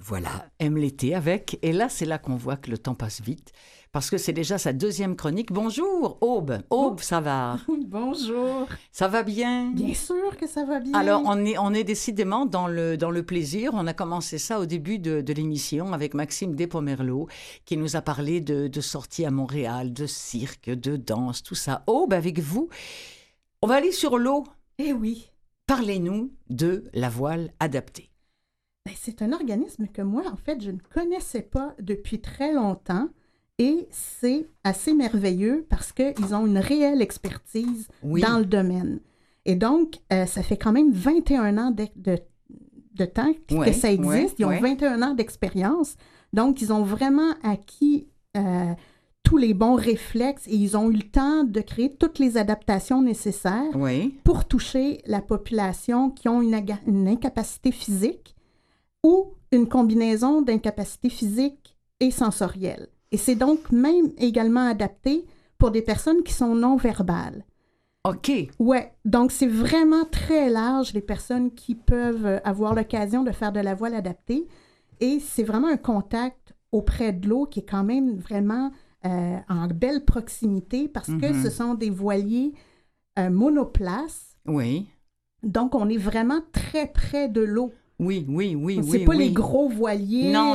Voilà, aime l'été avec. Et là, c'est là qu'on voit que le temps passe vite, parce que c'est déjà sa deuxième chronique. Bonjour, Aube. Aube Savard. Bonjour. Ça va bien? Bien sûr que ça va bien. Alors, on est décidément dans le plaisir. On a commencé ça au début de l'émission avec Maxime Despomerleau, qui nous a parlé de sorties à Montréal, de cirque, de danse, tout ça. Aube, avec vous, on va aller sur l'eau. Eh oui. Parlez-nous de la voile adaptée. Ben, c'est un organisme que moi, en fait, je ne connaissais pas depuis très longtemps et c'est assez merveilleux parce qu'ils ont une réelle expertise dans le domaine. Et donc, ça fait quand même 21 ans de temps que ça existe. Ils ont 21 ans d'expérience. Donc, ils ont vraiment acquis tous les bons réflexes et ils ont eu le temps de créer toutes les adaptations nécessaires pour toucher la population qui ont une incapacité physique ou une combinaison d'incapacité physique et sensorielle. Et c'est donc même également adapté pour des personnes qui sont non-verbales. OK. Ouais, donc c'est vraiment très large, les personnes qui peuvent avoir l'occasion de faire de la voile adaptée. Et c'est vraiment un contact auprès de l'eau qui est quand même vraiment en belle proximité parce que ce sont des voiliers monoplaces. Oui. Donc, on est vraiment très près de l'eau. Oui. C'est pas les gros voiliers. Non.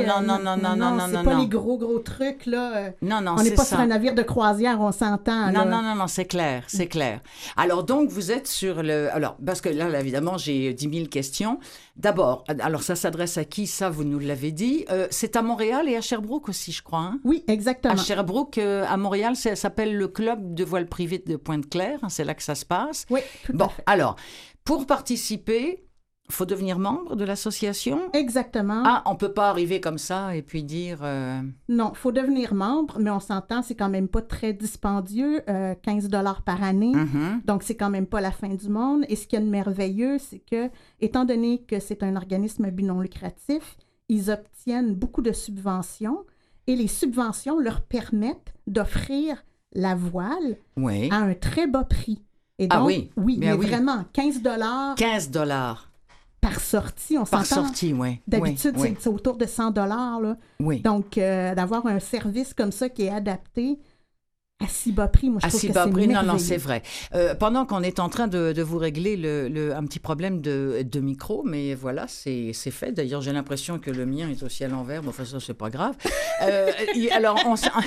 C'est pas les gros trucs, là. Non, on n'est pas sur un navire de croisière, on s'entend. Non, c'est clair. Alors, donc, vous êtes sur le... Alors, parce que là, évidemment, j'ai 10 000 questions. D'abord, alors ça s'adresse à qui? Ça, vous nous l'avez dit. C'est à Montréal et à Sherbrooke aussi, je crois. Hein? Oui, exactement. À Sherbrooke, à Montréal, ça s'appelle le Club de voile privé de Pointe-Claire. C'est là que ça se passe. Oui, tout à fait. Alors, pour participer... Il faut devenir membre de l'association? Exactement. Ah, on ne peut pas arriver comme ça et puis dire... Non, il faut devenir membre, mais on s'entend, c'est quand même pas très dispendieux, 15 $ par année. Donc, c'est quand même pas la fin du monde. Et ce qui est merveilleux, c'est que, étant donné que c'est un organisme à but non lucratif, ils obtiennent beaucoup de subventions et les subventions leur permettent d'offrir la voile à un très bas prix. Et donc, vraiment, 15 $. 15 $. Par sortie, on s'entend. Par sortie, oui. D'habitude, c'est autour de 100 $. Là. Oui. Donc, d'avoir un service comme ça qui est adapté à si bas prix, moi, je trouve que c'est merveilleux. Non, c'est vrai. Pendant qu'on est en train de vous régler un petit problème de micro, mais voilà, c'est fait. D'ailleurs, j'ai l'impression que le mien est aussi à l'envers. Bon, enfin, ça, c'est pas grave. Alors,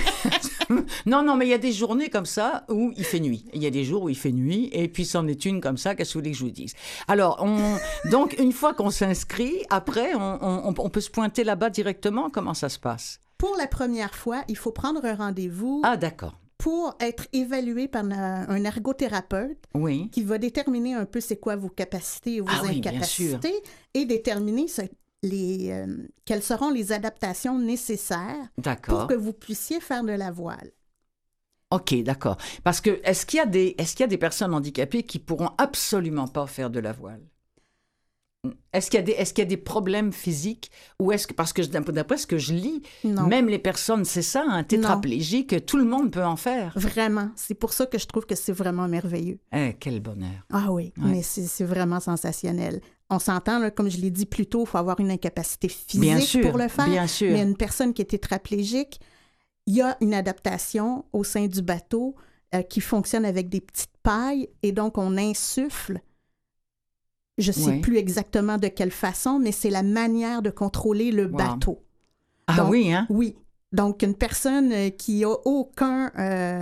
non, mais il y a des journées comme ça où il fait nuit. Il y a des jours où il fait nuit, et puis c'en est une comme ça, qu'est-ce que vous voulez que je vous dise? Alors, donc, une fois qu'on s'inscrit, après, on peut se pointer là-bas directement. Comment ça se passe? Pour la première fois, il faut prendre un rendez-vous. Ah, d'accord. Pour être évalué par un ergothérapeute qui va déterminer un peu c'est quoi vos capacités et vos incapacités et déterminer quelles seront les adaptations nécessaires pour que vous puissiez faire de la voile. OK, d'accord. Parce que est-ce qu'il y a des personnes handicapées qui pourront absolument pas faire de la voile? Est-ce qu'il y a des problèmes physiques ou est-ce que, parce que d'après ce que je lis, même les personnes, c'est ça, tétraplégiques, tout le monde peut en faire. Vraiment. C'est pour ça que je trouve que c'est vraiment merveilleux. Quel bonheur. Ah oui, mais c'est vraiment sensationnel. On s'entend, là, comme je l'ai dit plus tôt, il faut avoir une incapacité physique pour le faire. Bien sûr. Mais une personne qui est tétraplégique, il y a une adaptation au sein du bateau qui fonctionne avec des petites pailles et donc on insuffle. Je ne sais plus exactement de quelle façon, mais c'est la manière de contrôler le bateau. Ah donc, oui, hein? Oui. Donc, une personne qui n'a aucun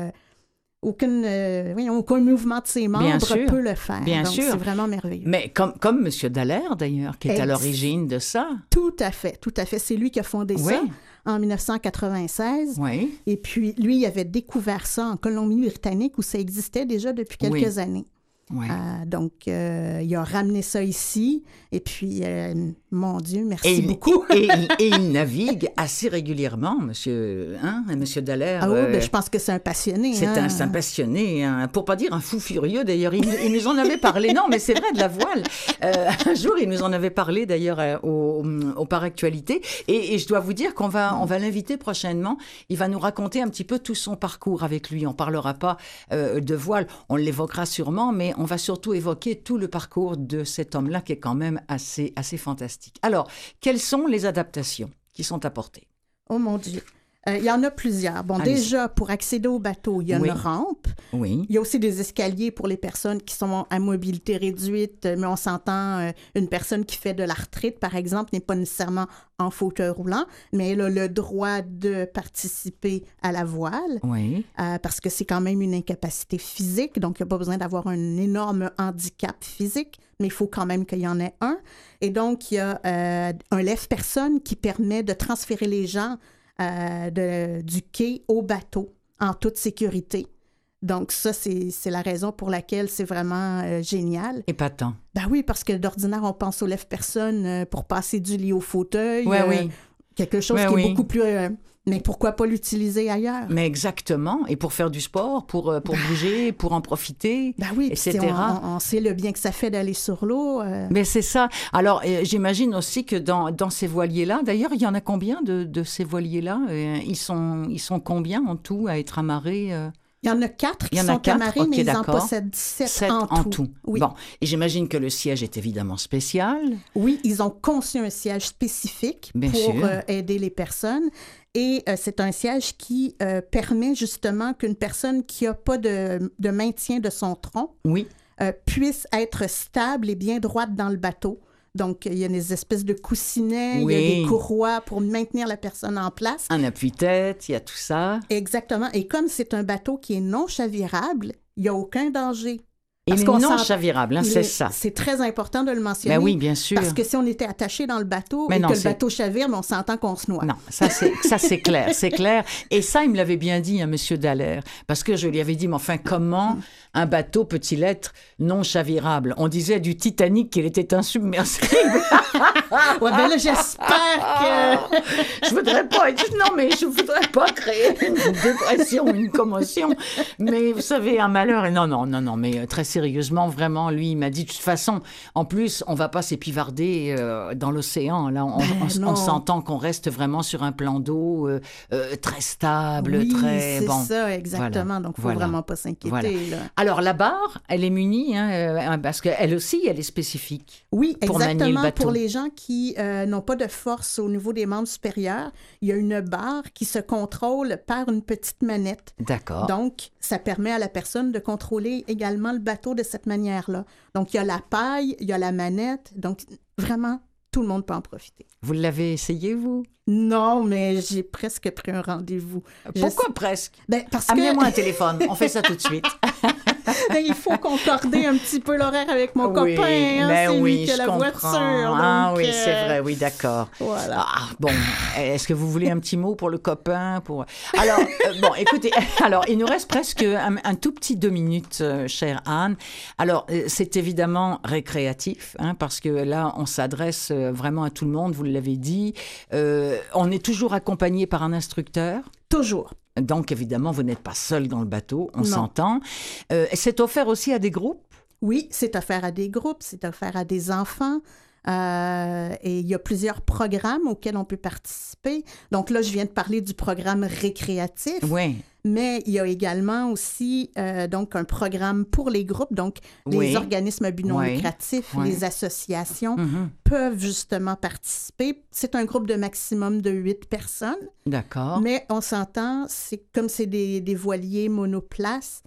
mouvement de ses membres peut le faire. Bien donc, sûr. C'est vraiment merveilleux. Mais comme M. Dallaire, d'ailleurs, qui est à l'origine de ça. Tout à fait. C'est lui qui a fondé ça en 1996. Oui. Et puis, lui, il avait découvert ça en Colombie-Britannique où ça existait déjà depuis quelques années. Ouais. Donc, il a ramené ça ici. Et puis, mon Dieu, merci beaucoup. et il navigue assez régulièrement, monsieur Dallaire. Ah oui, je pense que c'est un passionné. C'est un passionné, pour pas dire un fou furieux. D'ailleurs, il nous en avait parlé. Non, mais c'est vrai, de la voile. Un jour, il nous en avait parlé, d'ailleurs, au Par Actualité. Et je dois vous dire qu'on va l'inviter prochainement. Il va nous raconter un petit peu tout son parcours avec lui. On parlera pas de voile. On l'évoquera sûrement, mais on va surtout évoquer tout le parcours de cet homme-là qui est quand même assez fantastique. Alors, quelles sont les adaptations qui sont apportées? Oh mon Dieu! Il y en a plusieurs. Bon, Allez-y. Déjà, pour accéder au bateau, il y a une rampe. Oui. Il y a aussi des escaliers pour les personnes qui sont à mobilité réduite, mais on s'entend, une personne qui fait de l'arthrite, par exemple, n'est pas nécessairement en fauteuil roulant, mais elle a le droit de participer à la voile, Oui. parce que c'est quand même une incapacité physique, donc il n'y a pas besoin d'avoir un énorme handicap physique, mais il faut quand même qu'il y en ait un. Et donc, il y a un lève-personne qui permet de transférer les gens du quai au bateau en toute sécurité. Donc ça, c'est la raison pour laquelle c'est vraiment génial. Épatant. Ben oui, parce que d'ordinaire, on pense au lève-personne pour passer du lit au fauteuil. Oui. Quelque chose qui est beaucoup plus... mais pourquoi pas l'utiliser ailleurs? Mais exactement. Et pour faire du sport, pour bouger, pour en profiter, ben oui, etc. On sait le bien que ça fait d'aller sur l'eau. Mais c'est ça. Alors, j'imagine aussi que dans ces voiliers-là, d'ailleurs, il y en a combien de ces voiliers-là? Ils sont combien en tout à être amarrés? Il y en a 4 qui sont amarrés, mais ils en possèdent 7 en tout. Oui. Bon, et j'imagine que le siège est évidemment spécial. Oui, ils ont conçu un siège spécifique pour aider les personnes. Et c'est un siège qui permet justement qu'une personne qui n'a pas de maintien de son tronc puisse être stable et bien droite dans le bateau. Donc, il y a des espèces de coussinets, il y a des courroies pour maintenir la personne en place. Un appui-tête, il y a tout ça. Exactement. Et comme c'est un bateau qui est non chavirable, il n'y a aucun danger. Il est non chavirable, c'est ça. C'est très important de le mentionner. Ben oui, bien sûr. Parce que si on était attaché dans le bateau et que le bateau chavire, on s'entend qu'on se noie. Non, ça c'est clair, c'est clair. Et ça, il me l'avait bien dit, M. Dallaire, parce que je lui avais dit, mais enfin, comment un bateau peut-il être non chavirable? On disait du Titanic qu'il était insubmersible. Ouais, ben là, j'espère que... Je voudrais pas créer une dépression, une commotion. Mais vous savez, un malheur... Non, mais très sérieusement, vraiment, lui, il m'a dit, de toute façon, en plus, on va pas s'épivarder dans l'océan. Là, on s'entend qu'on reste vraiment sur un plan d'eau très stable, très... Oui, c'est ça, exactement. Voilà. Donc, il ne faut vraiment pas s'inquiéter. Voilà. Alors, la barre, elle est munie, parce qu'elle aussi, elle est spécifique. Oui, pour manier le bateau. Pour les gens qui n'ont pas de force au niveau des membres supérieurs, il y a une barre qui se contrôle par une petite manette. D'accord. Donc, ça permet à la personne de contrôler également le bateau de cette manière-là. Donc, il y a la paille, il y a la manette. Donc, vraiment, tout le monde peut en profiter. Vous l'avez essayé, vous? Non, mais j'ai presque pris un rendez-vous. Pourquoi presque? Parce Amenez-moi un téléphone, on fait ça tout de suite. Il faut concorder un petit peu l'horaire avec mon copain. C'est lui qui a la voiture. Ah oui, c'est vrai, oui, d'accord. Voilà. Bon, est-ce que vous voulez un petit mot pour le copain? Alors, bon, écoutez, il nous reste presque un tout petit 2 minutes, chère Anne. Alors, c'est évidemment récréatif, parce que là, on s'adresse vraiment à tout le monde, vous l'avez dit. On est toujours accompagné par un instructeur. Toujours. Donc, évidemment, vous n'êtes pas seul dans le bateau, on s'entend. C'est offert aussi à des groupes? Oui, c'est offert à des groupes, c'est offert à des enfants. Et il y a plusieurs programmes auxquels on peut participer. Donc là, je viens de parler du programme récréatif. Oui. Mais il y a également aussi donc un programme pour les groupes, donc les organismes à but non lucratif, les associations peuvent justement participer. C'est un groupe de maximum de 8 personnes. D'accord. Mais on s'entend, comme c'est des voiliers monoplaces,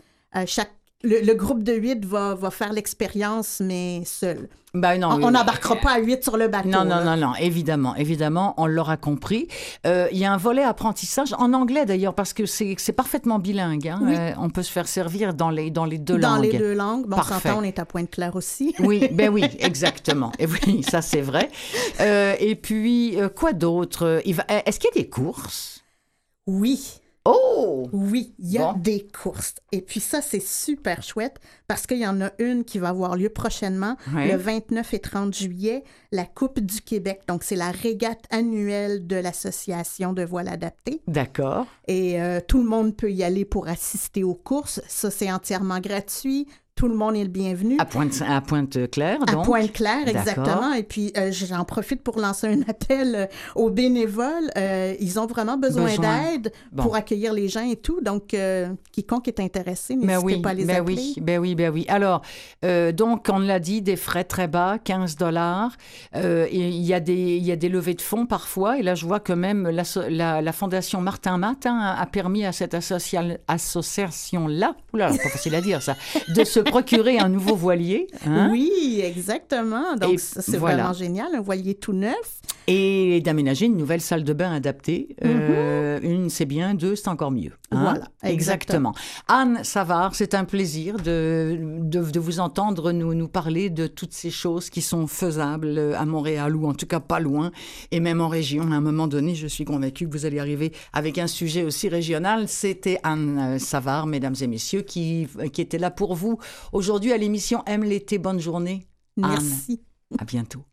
le groupe de 8 va faire l'expérience, mais seul. On n'embarquera pas à 8 sur le bateau. Non, évidemment, on l'aura compris. Il y a un volet apprentissage, en anglais d'ailleurs, parce que c'est parfaitement bilingue. Oui. On peut se faire servir dans les 2 langues. Dans les 2 langues. Bon, on s'entend, on est à Pointe-Claire aussi. Oui, exactement. Et oui, ça c'est vrai. Et puis, quoi d'autre? Est-ce qu'il y a des courses? Oui. Oh! Oui, il y a des courses. Et puis ça, c'est super chouette parce qu'il y en a une qui va avoir lieu prochainement, le 29 et 30 juillet, la Coupe du Québec. Donc, c'est la régate annuelle de l'Association de voile adaptée. D'accord. Et tout le monde peut y aller pour assister aux courses. Ça, c'est entièrement gratuit. tout le monde est le bienvenu. À Pointe-Claire, donc? À Pointe-Claire, exactement. Et puis, j'en profite pour lancer un appel aux bénévoles. Ils ont vraiment besoin d'aide pour accueillir les gens et tout. Donc, quiconque est intéressé, n'hésitez pas à les appeler. Ben oui. Alors, donc, on l'a dit, des frais très bas, 15 $. Il y a des levées de fonds parfois. Et là, je vois que même la Fondation Martin Matt a permis à cette association-là, oula, pas facile à dire ça, de se procurer un nouveau voilier. Hein? Oui, exactement. Donc, c'est vraiment génial, un voilier tout neuf. Et d'aménager une nouvelle salle de bain adaptée. Une, c'est bien. 2, c'est encore mieux. Hein? Voilà, exactement. Anne Savard, c'est un plaisir de vous entendre nous parler de toutes ces choses qui sont faisables à Montréal, ou en tout cas pas loin, et même en région. À un moment donné, je suis convaincue que vous allez arriver avec un sujet aussi régional. C'était Anne Savard, mesdames et messieurs, qui était là pour vous aujourd'hui à l'émission Aime l'été. Bonne journée. Merci. Anne, à bientôt.